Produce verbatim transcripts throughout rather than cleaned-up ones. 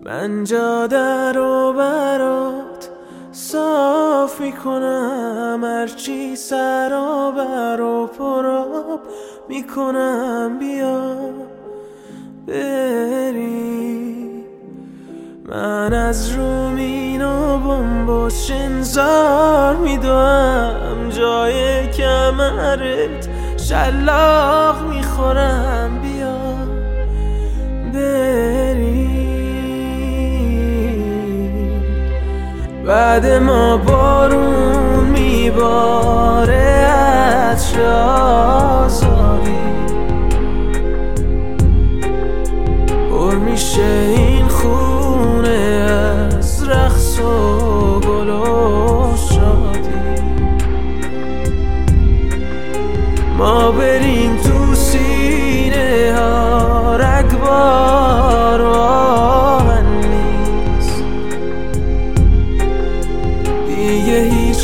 من جاده رو برات صاف میکنم، هرچی سرابر و پراب میکنم، بیا بری. من از رومین و بمبوس شنزار میدوام، جای کمرت شلاق میخورم، بیا بری. بعد ما بارون میباره عطر آزادی، پر میشه این خونه از رقص و گل و شادی. ما بریم تو سینه ها رگبار و آهن نیست، دیگه هیچ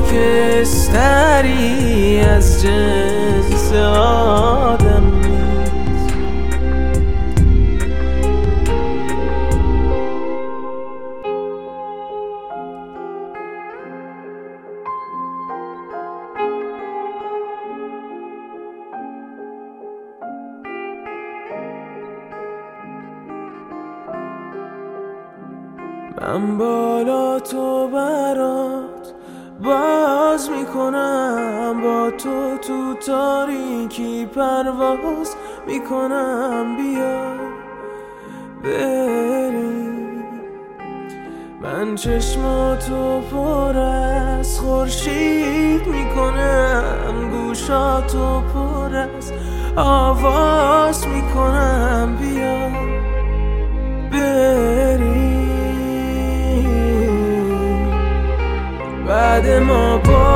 خاکستری از جنس آدم نیست. من بالا تو برات باز میکنم، با تو تو تاریکی پرواز میکنم، بیا بری. من چشماتو پر از خورشید میکنم، گوشاتو پر از آواز میکنم، بیا بری. بعد ما با